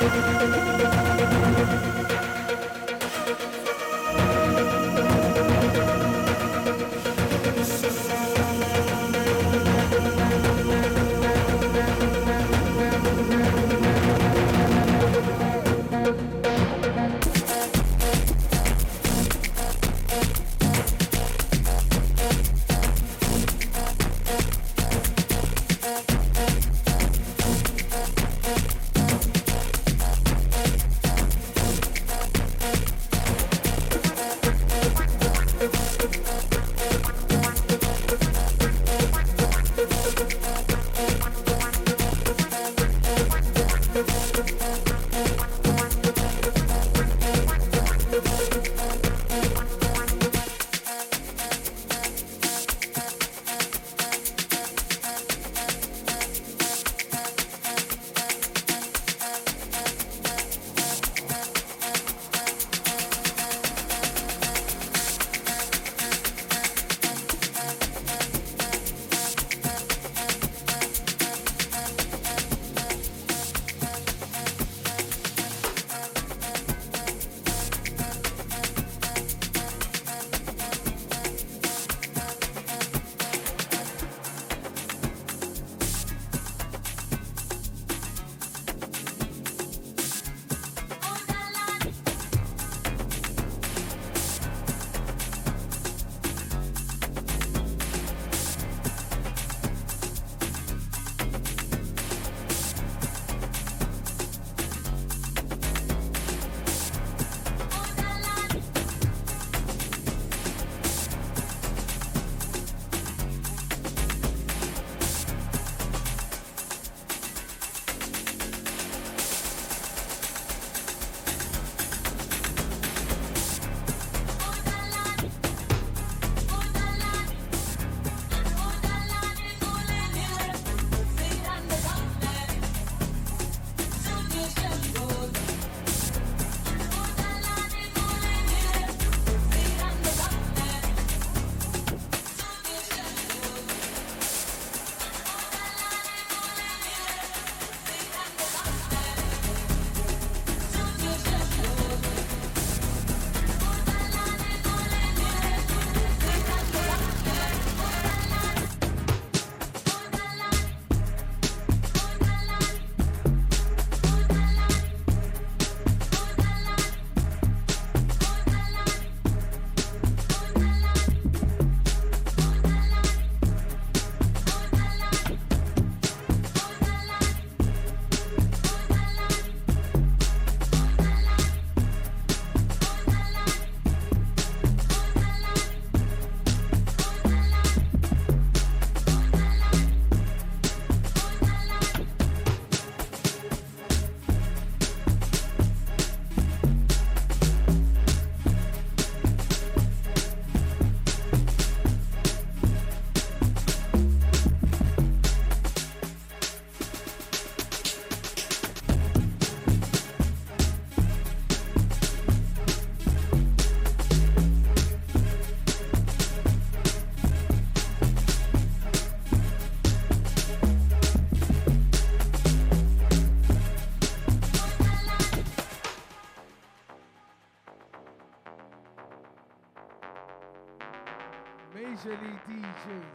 Major League DJs.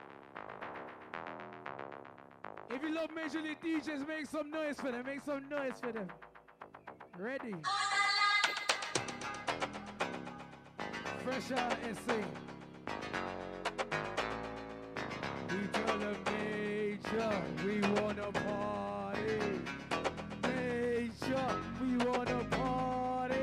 If you love Major League DJs, make some noise for them. Make some noise for them. Ready? Fresh out SA. We tell them Major, we wanna party. Major, we wanna party.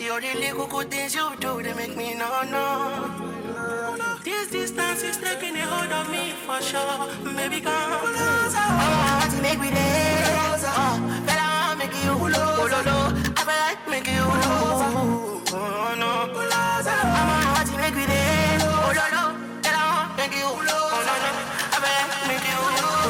all the little good things you do, they make me no. This distance is taking a hold of me for sure. Baby, come closer. I want to make me there. Better I want make you low. I feel like make you low. Oh no. I want to make me there. Better I want make you low. Oh no. I feel like make you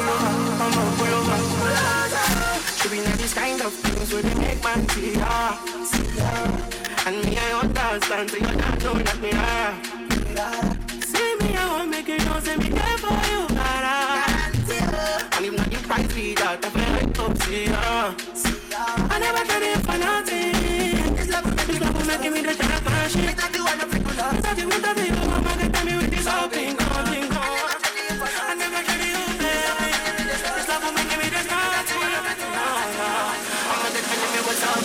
low. Should be not this kind of things where they make man see ya. And me I understand, so you don't know that me are. See me, I won't make you know, say me there for you, gotta. And if not you price me that, I feel like up, see ya. I never tried it for nothing. This love will make me the jack and shit. It's not the one of people love. It's not the one of people, mama, get me with this whole thing, I never tried it, baby. This love will make me the jack and shit. Mama, get me what's up,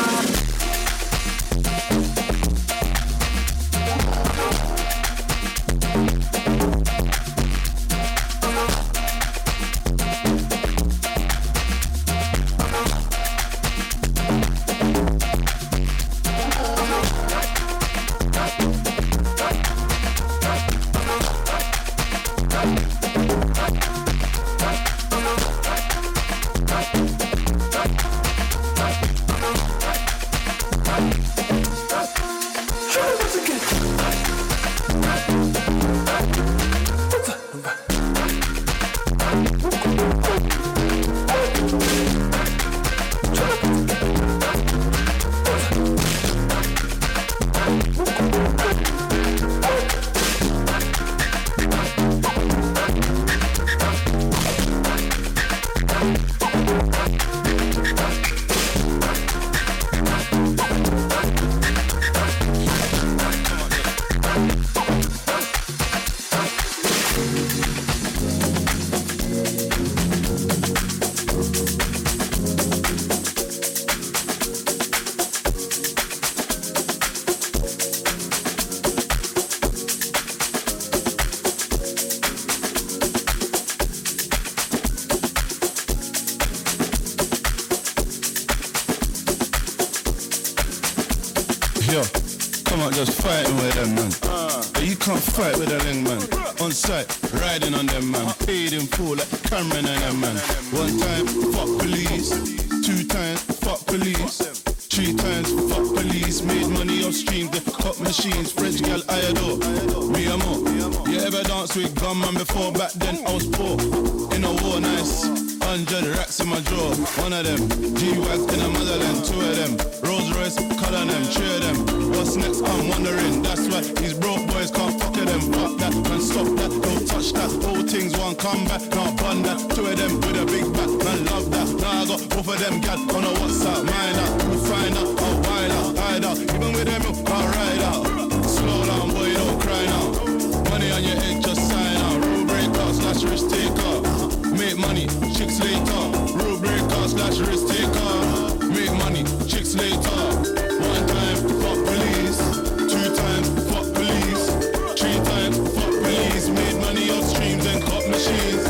Yo, come on, just fighting with them, man. But you can't fight with a link, man. On site, riding on them, man. Paid in full like Cameron and them, man. One time, fuck police. 2 times, fuck police. 3 times, fuck police. Made money off streams, the cop machines. French gal, I adore. Me and more. You ever dance with gunman before? Back then, I was poor. In a war, nice. 100 racks in my drawer. One of them, G-Wags in the motherland. 2 of them, Rolls Royce, color them, 3 of them. What's next? I'm wondering. That's why these broke boys can't fuck with them. Fuck that, man, stop that, don't touch that. All things won't come back, can't bun that. 2 of them with a big back, man, love that. Now I got both of them gal on a WhatsApp. Mind out, we'll find out, I'll wild out, hide out. Even with them, I'll ride out. Slow down, boy, don't cry now. Money on your head, just sign out. Rule breaker / risk taker. Make money, chicks later. Rule breaker / risk taker. Make money, chicks later. 1 time, fuck police. 2 times, fuck police. 3 times, fuck police. Made money off streams and cop machines.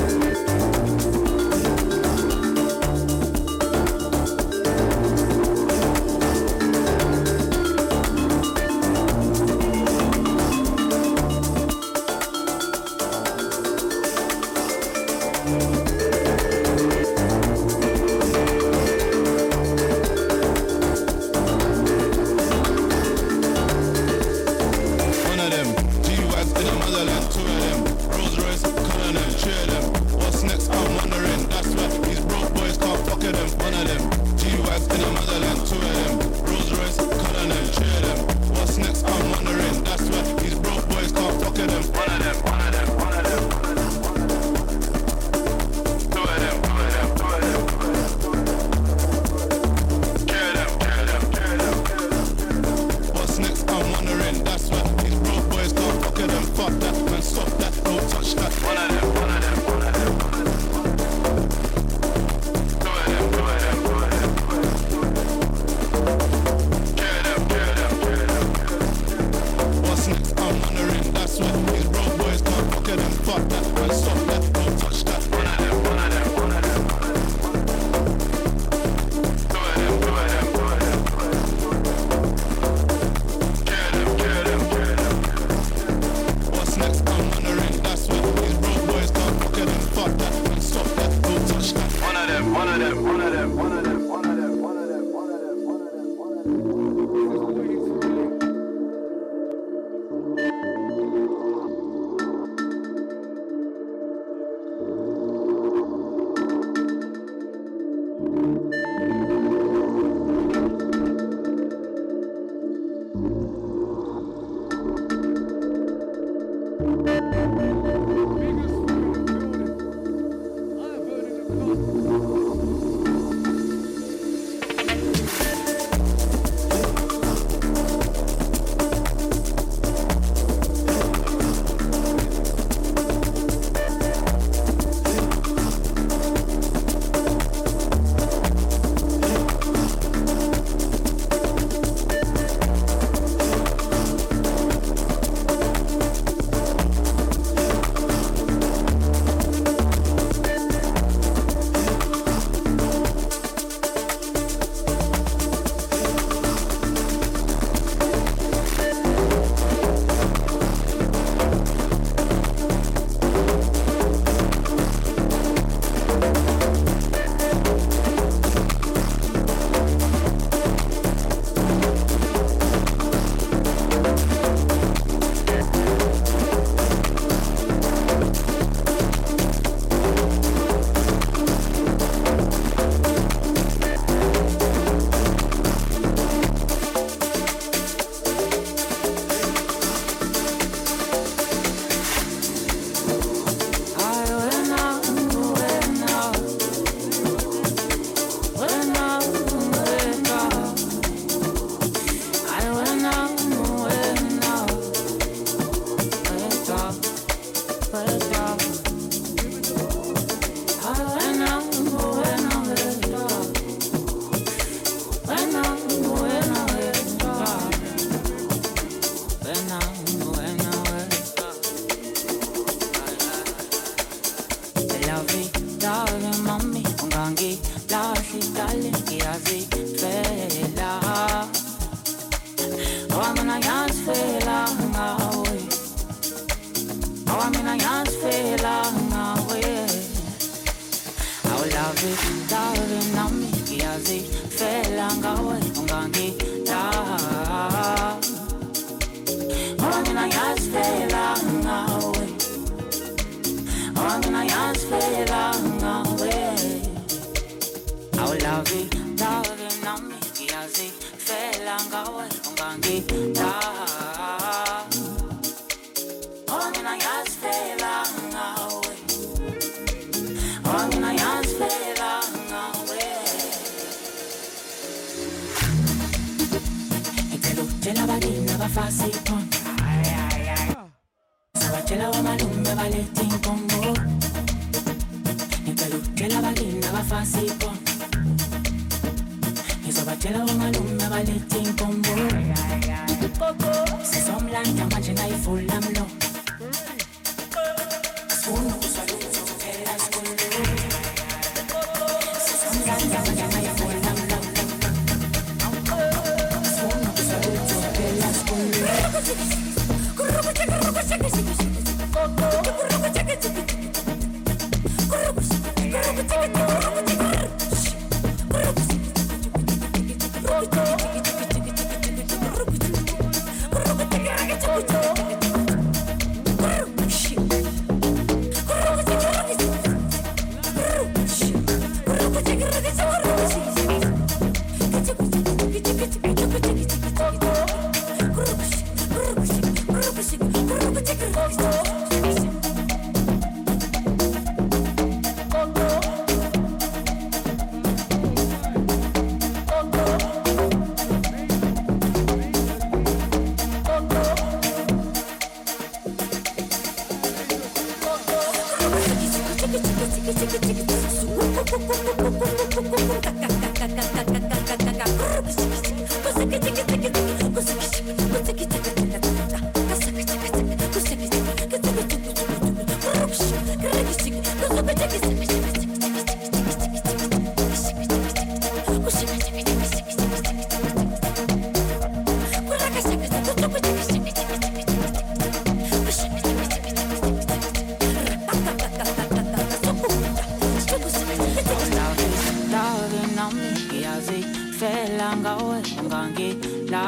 ngawe ungangila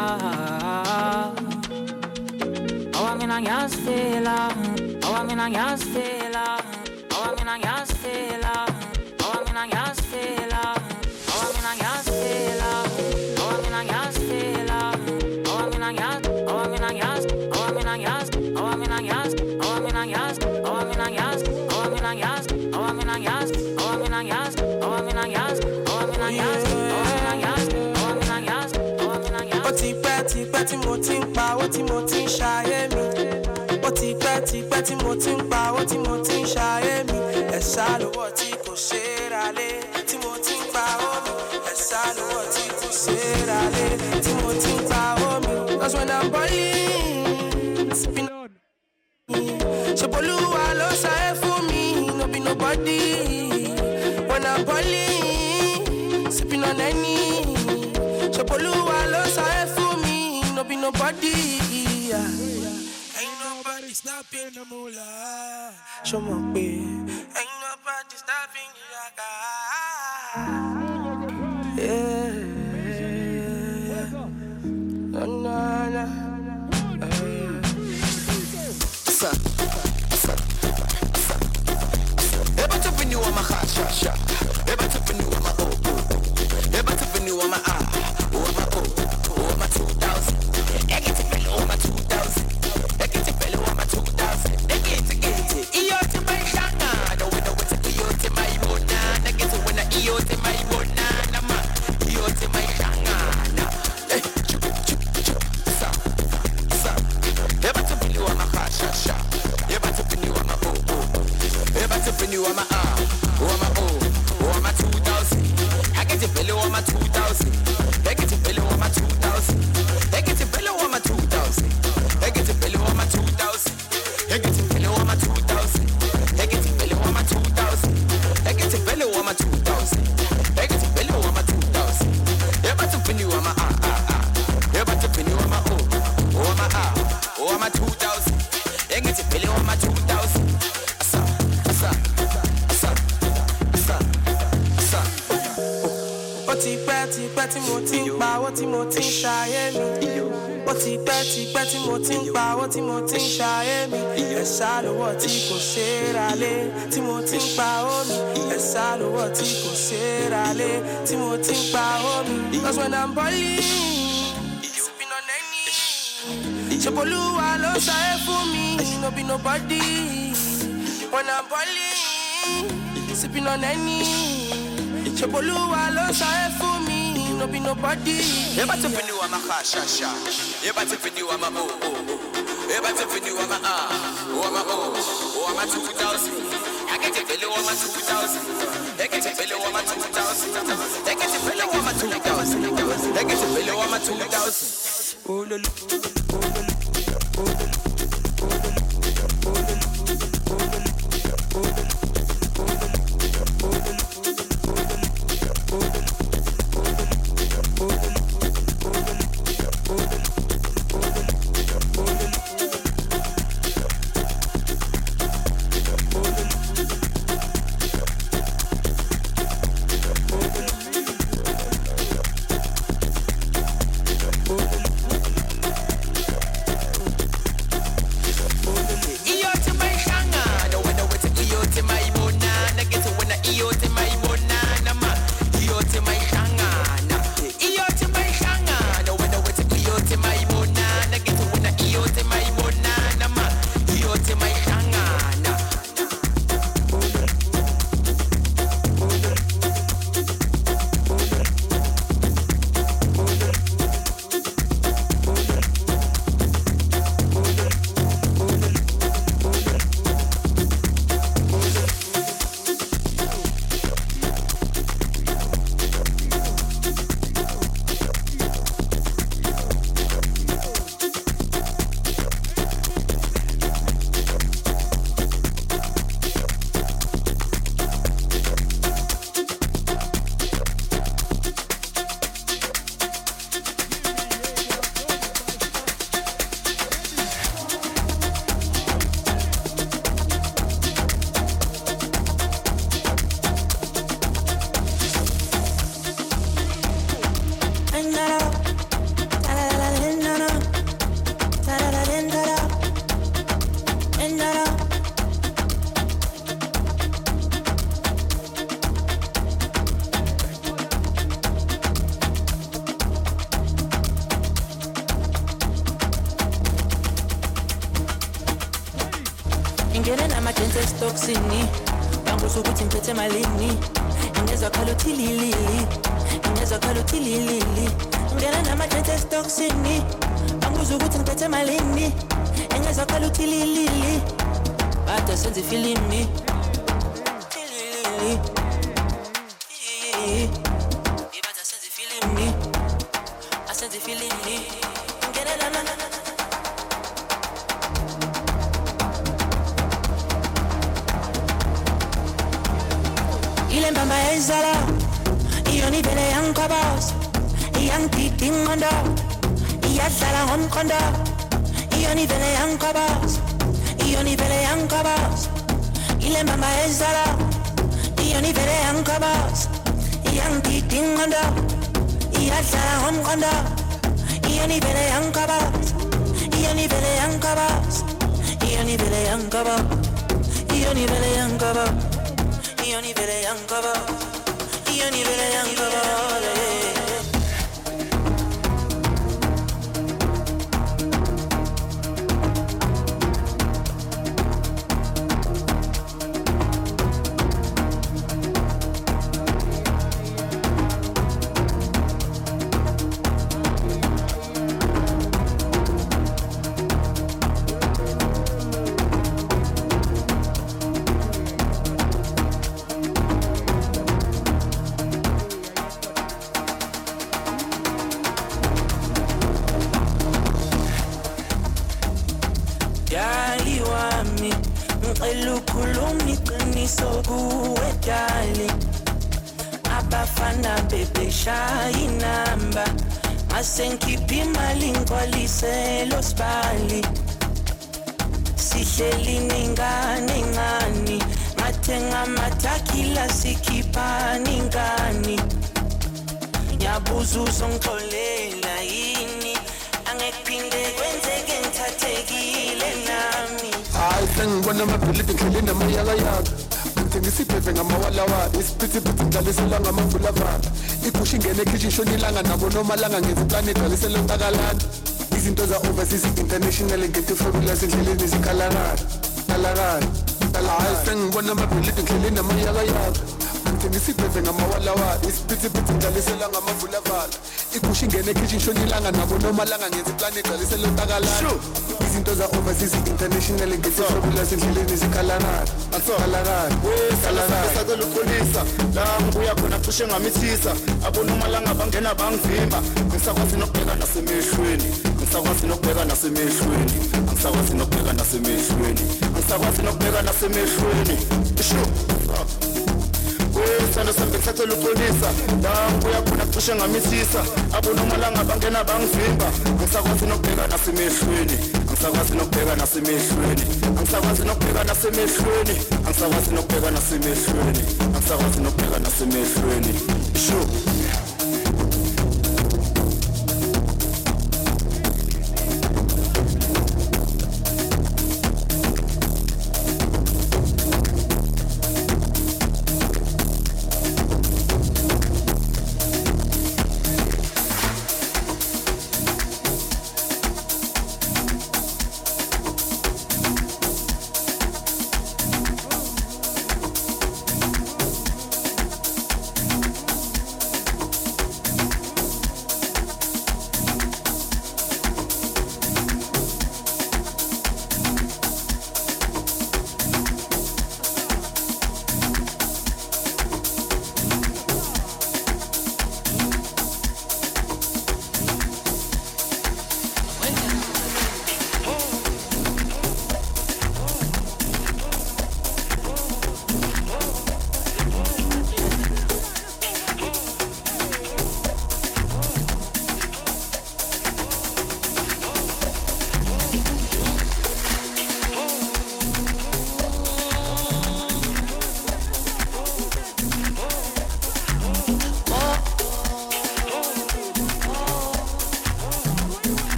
awamina ngiyazifela awamina ngiyazifela awamina ngiyazifela awamina ngiyazifela awamina ngiyazifela awamina ngiyazifela awamina ngiyaz awamina ngiyaz awamina ngiyaz awamina ngiyaz awamina ngiyaz awamina ngiyaz awamina ngiyaz awamina ngiyaz awamina ngiyaz awamina ngiyaz awamina ngiyaz awamina ngiyaz awamina ngiyaz awamina ngiyaz. Ó ti pẹ́ tí mo ti ń pa owó tí mo ti ń ṣayé mi. Ó ti pẹ́ tí mo ti ń pa owó tí mo ti ń ṣayé mi. Ẹ̀sà lówó tí kò ṣe é ra lé tí mo ti ń pa owó mi. Ẹ̀sà lówó tí kò ṣe é ra lé tí mo ti ń pa owó mi. 'Cause when I'm balling, spin on. Ṣèbolúwa ló ṣayé fún mi, no be nobody. When I'm balling, sipping on any. Ṣèbolúwa ló ṣayé fún mi, no be nobody. Ain't nobody stopping the moolah. Ṣó mọ̀ pé ain't nobody stopping the raga. Yeah. Na. Eba tupi ni wa ma ha sha sha. Eba tupi ni wa ma oh oh. Eba tupi ni wa ma ah. Wa ma oh. Wa ma 2000. Ekiti pele wa ma 2000. Ekiti pele wa ma 2000. Ekiti. Iyo te mai shanga. No we know what iyo te mai bona. Nakete wena iyo te mai bona. Nama iyo te mai shanga. Hey, chup. Sa. Eba tupi ni wa ma ha sha sha. Eba tupi ni wa ma oh oh. Eba tupi ni wa ma ah. Wa ma oh. Wa ma 2000. Ekiti pele wa ma 2000. Ekiti pele wa ma 2000. Ekiti pele wa ma 2000. Ekiti pele wa ma 2000. Ekiti pele wa ma 2000. Ekiti pele wa ma 2000. Ekiti pele wa ma 2000. Ekiti pele wa ma 2000. Eba tupi ni wa ma ah ah ah. Eba tupi ni wa ma oh. Wa ma ah. Wa ma 2000. Ekiti pele wa ma 2000. Asa. Ó ti pẹ́ tí mo ti ń pa owó tí mo ti ń ṣayé mi. Ó ti pẹ́ tí mo ti ń pa owó tí mo ti ń ṣayé mi. Ẹ̀sà lówó tí kò ṣe é ra lé tí mo ti ń pa owó mi. Ẹ̀sà lówó tí kò ṣe é ra lé tí mo ti ń pa owó mi. 'Cause when I'm balling, sipping on any. Ṣèbolúwa ló ṣayé fún mi, no be nobody. When I'm balling, sipping on any. Ṣèbolúwa ló ṣayé fún mi, no be nobody. Eba tupi ni wa ma ha sha sha. Eba tupi ni wa ma oh oh. Eba tupi ni wa ma ah. Wa ma oh. Wa ma 2000. Ekiti pele wa ma 2000. Ekiti pele wa ma 2000. Ekiti pele wa ma 2000. Ekiti pele wa ma 2000. Oh lolo. ngene nama-dance estoksini banguza ukuthi ngiphethe malini ingezwa khala uthililili ingezwa khala uthililili ngene nama-dance estoksini banguza ukuthi ngiphethe malini ingezwa khala uthililili bade senze ifilimi ibade senze ifilimi asenze ifilimi ngene ile mbamba yayizala iyona vele yangiqoboza iyangidida ingqondo iyadlala ngomqondo iyona vele yangiqoboza iyona vele yangiqoboza ile mbamba yayizala iyona vele yangiqoboza iyangidida ingqondo iyadlala ngomqondo iyona vele yangiqoboza iyona vele yangiqoboza iyona vele yangiqoboza iyona vele yangiqoboza Ioni vele yankaba, Ioni vele yankaba. Inamba masengikhipha imali ngigcwaliselo sibali sihleli nengane encane ngathenga amathakila sikhiphani ingane ngiyabuza uzongixolela yini angekuphinde kwenzeke ngithathekile nami hayi sengibona amabhilidi ngidlele namayakayaka ngisiphethe ngamawalawa isiphithiphithi ngidlalisela ngamavulavala igusha ingene ekhishi shona ilanga nabo noma langa ngenza iplane igcwalisela ontakalana izinto za-overseas international ngetifabulous endleleni zikhalakala hayi sengibona amabhilidi ngidlele namayakayaka ngisiphethe ngamawalawa isiphithiphithi ngidlalisela ngamavulavala igusha ingene ekhishi shona ilanga nabo noma langa ngenza iplane igcwalisela ontakalana izinto za-overseas international ngetifabulous endleleni zikhalakala Sakelo polisa la ngibuya khona cishe ngamithisa abonomalanga bangena bangivimba ngisakwazi nokubheka nasemehlweni ngisakwazi nokubheka nasemehlweni ngisakwazi nokubheka nasemehlweni ngisakwazi nokubheka nasemehlweni isho Sando sambe sakelo polisa la ngibuya khona cishe ngamithisa abonomalanga bangena bangivimba ngisakwazi nokubheka nasemehlweni ngisakwazi nokubheka nasemehlweni ngisakwazi nokubheka nasemehlweni ngisakwazi nokubheka nasemehlweni ngisakwazi nokubheka nasemehlweni sho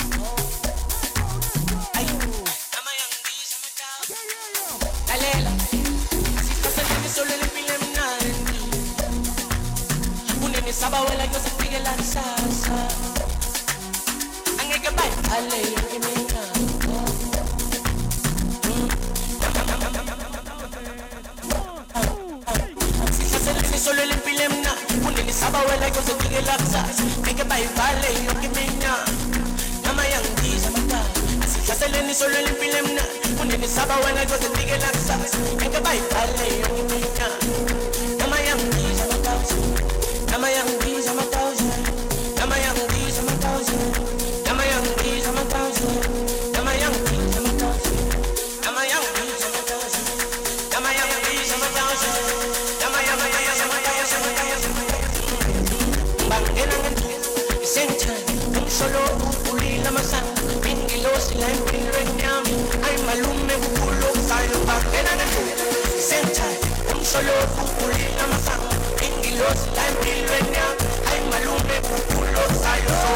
Lalela Sababuela yo se sigue la salsa. Angeke bayibhale yonke mina. Sihlasele solo lempilo emnandi. Kunini sababuela yo se sigue la salsa. Angeke bayibhale yonke mina. Nama yangiza matata. Sihlasele solo lempilo emnandi. Kunini sababuela yo se sigue la salsa. Angeke bayibhale yonke mina. Nama yangiza matata. Nama yangiza matata. Nama yangiza matata. Nama yangiza matata. Nama yangiza matata. Nama yangiza matata. Nama yangiza matata. Nama yangiza matata. Bangena ngentu isentani umsolo ulila masanga bingilosi la impilo enyami ay malume kulo sayo bangena ngentu isentani umsolo ulila masanga bingilosi la impilo enyami ay malume kulo sayo so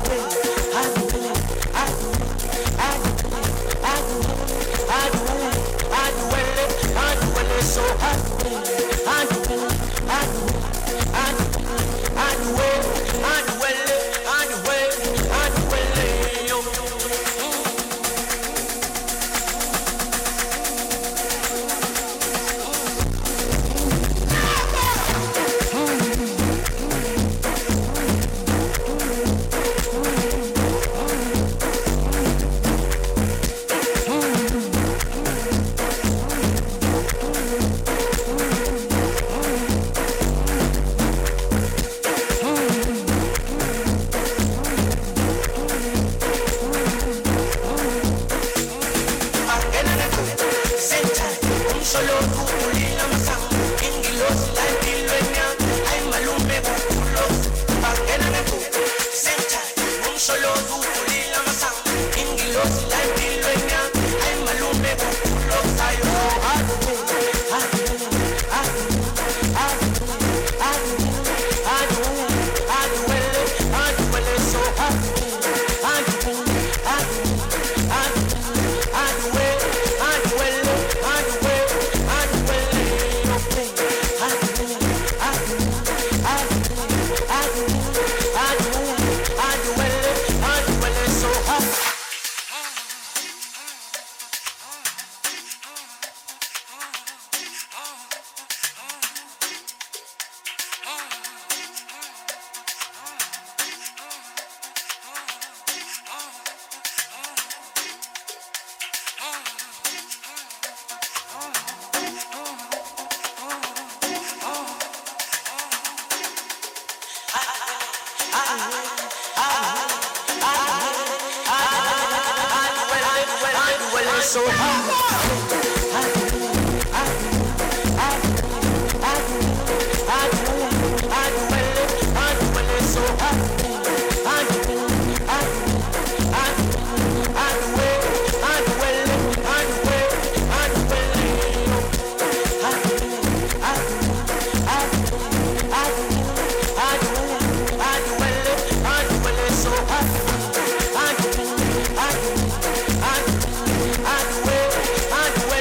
so I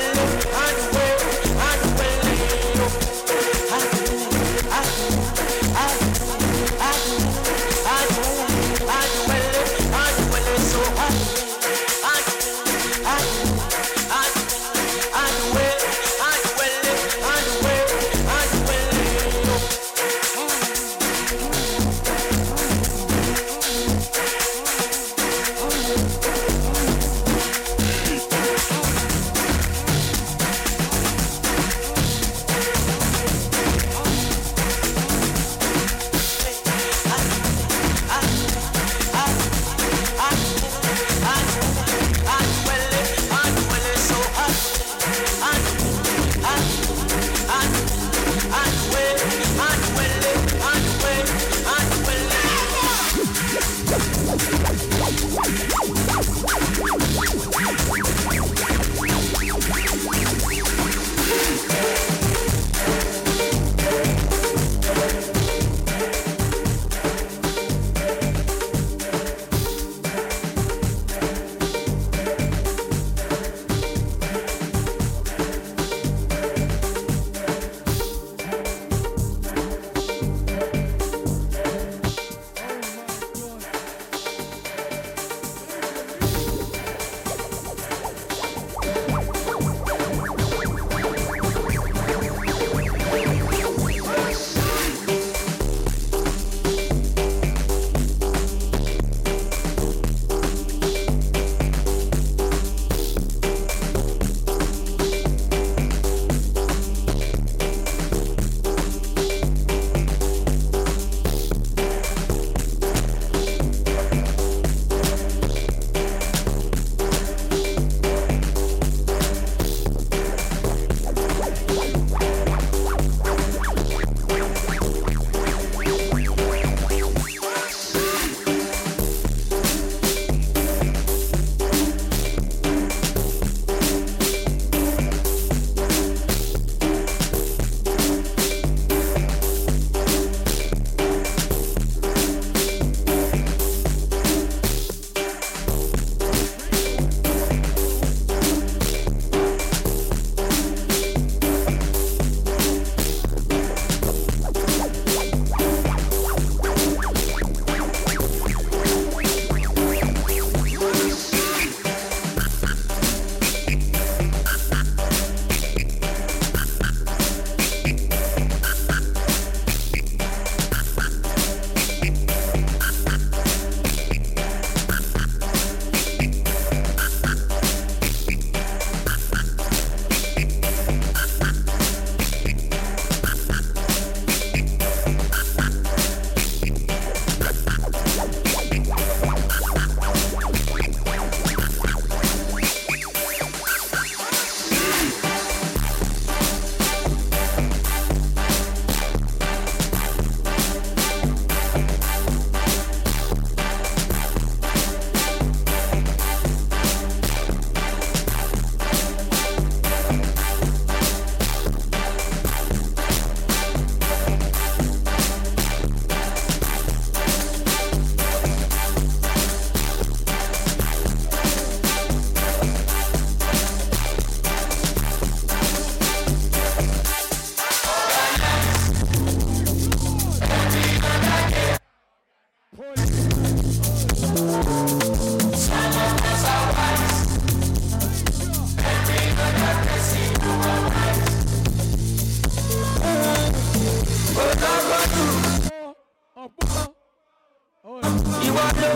You want to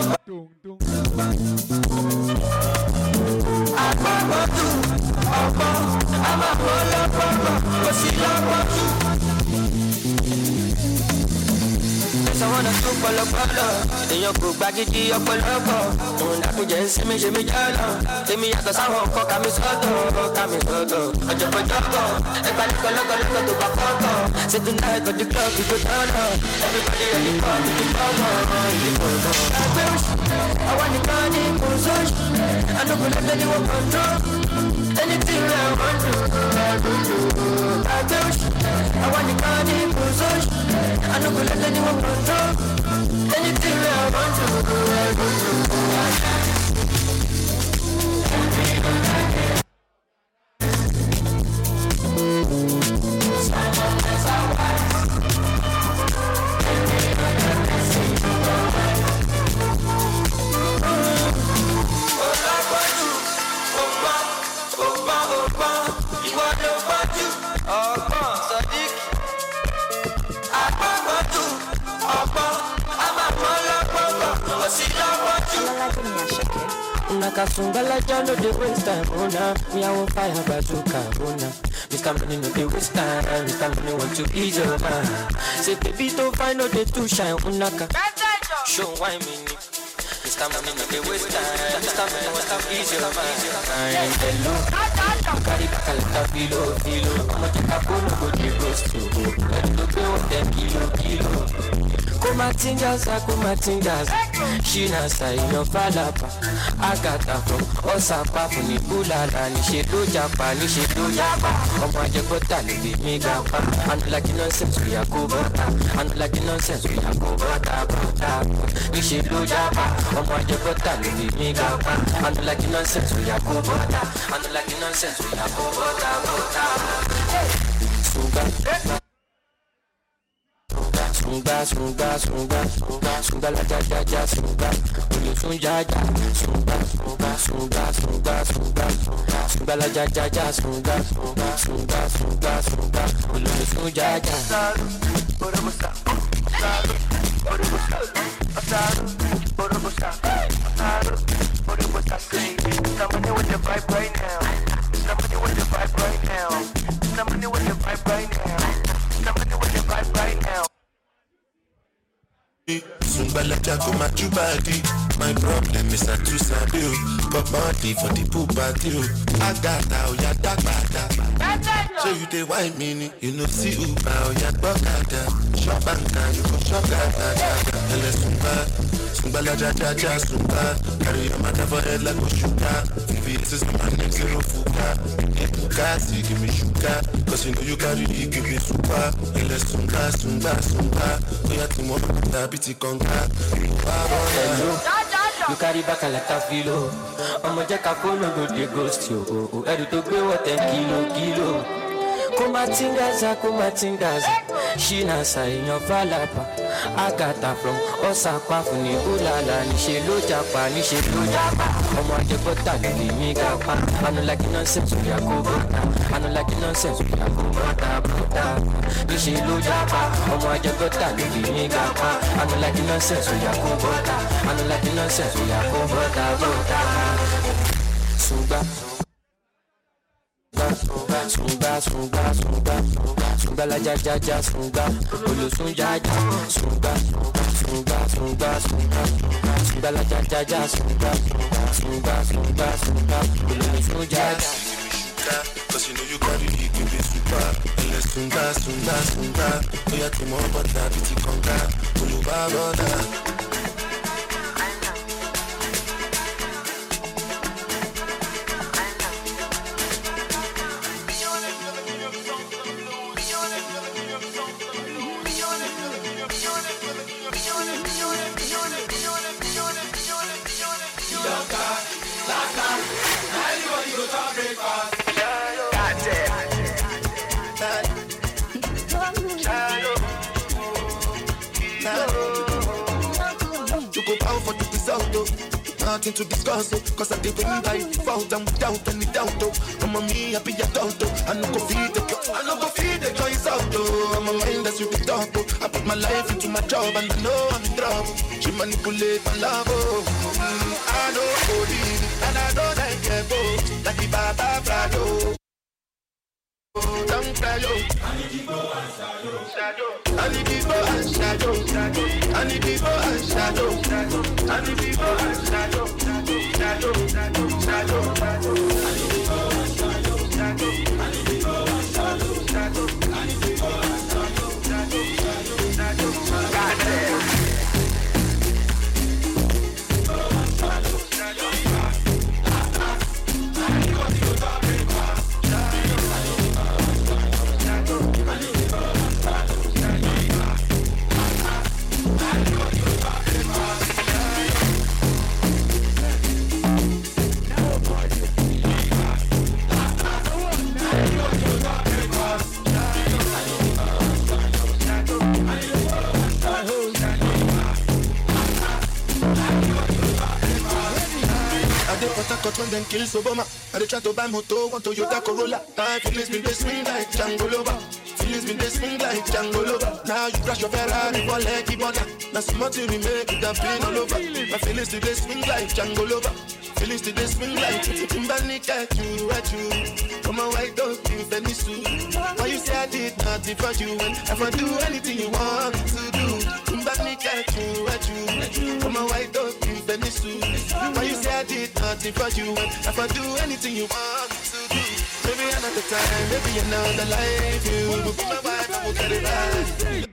I'm a whole up, but she love I wanna do polo. Then you go back it your polo. Don't have to just see me jala. Tell me at the sound of Kami Soto. I just put up. Everybody go look to Bako. Say tonight at the club we go down. Everybody at the party to Bako. I want the money for such. I don't go let anyone control. Anything I want to. I want the money for such. I don't go let anyone control. Anything I want to do, I go Nakasungala jalo de waste time, ona. Me I want fire bazooka, ona. Mr. Money no de waste time, Mr. Money want to ease your mind. Say baby don't find no day to shine, unaka. Show why me. Mr. Money no de waste time, Mr. Money want to ease your mind. Hello, carry back a lot of filo. I'ma take a phone go to ghost to go. Let me go with them kilo. Kumatingas, she na say no falapa. Agata from Osapa funi bulala ni shedo japa. Omo je bota ni bi mi gapa. And like nonsense we are go bota. Ni shedo japa. Omo je bota ni bi mi gapa. And like nonsense we are go bota. Sunga la ja sunga. Ulu sunga la ja sunga. Ulu sunga. Somebody with the vibe right now. Somebody with the vibe right now. Somebody with the vibe right now. Somebody with the vibe right now. Sungbala Jago Majubadi. My problem is I too sabi o. Pop body for the poop party o. I got out ya dagbada. So you dey wine me, you know see Uber o ya gbokada. Shop banka, you go shop gada. Ele Sungbala Jaja Sunga. Carry your mother for head like a sugar. VVS is my name zero fuka. Bugatti give me sugar. Cause you know you carry it, give me super. Ele Sunga. Oya timo da biti konga. You carry back a lot of filo. I'ma check a phone go the ghost you. Edu to go what 10 kilo. Kumatingas. She na say no falapa. Agata from Osaka funi bulala ni shelo japa. Omo je bota ni mi gapa. I no like nonsense we are go bota. Ni shelo japa. Omo je bota ni mi gapa. I no like nonsense we are go bota. Sunga la ja sunga. Ulu sunga. Sunga la ja sunga. Ulu sunga. Cause you know you carry it, give me super. Ele sunga. Oya timo bota biti konga. Ulu baroda. Nothing to discuss, cause I did win by default and without any doubt. I'm a me, I be a doubt. I no go feed the joy. what's up, though. I'm a mind that's with the top, oh. I put my life into my job and I know I'm in trouble. She manipulate my love, oh. I know body, and I don't like it, oh. Like the Baba Frado. Don't cry, yo. I need people and shadow. I need people and shadow. I need people and shadow. I need people and shadow. Shadow. I need people and shadow. I need people and shadow. I need people and shadow. I need people and shadow. Goddamn. When them kill Obama, and they try to buy moto, want Toyota Corolla. Now feelings been they swing like Django Lover. Feelings been they swing like Django Lover. Now you crash your Ferrari for leggy bonnet. Now smart to me make it have been all over. My feelings today swing like Django Lover. Feelings today swing like Timbani at you. Come on, white dog, you fed me soon. Why you say I did nothing for you? And if I do anything you want to do, Timbani at you. Come on, white dog, you fed me soon. Why you say I did nothing for you? And if I do anything you want to do, maybe another time, maybe another life. You will be my wife, I will get it right.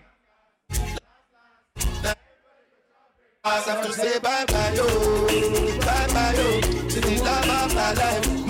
I have to say bye-bye, yo. Bye-bye, yo. To the love of my life.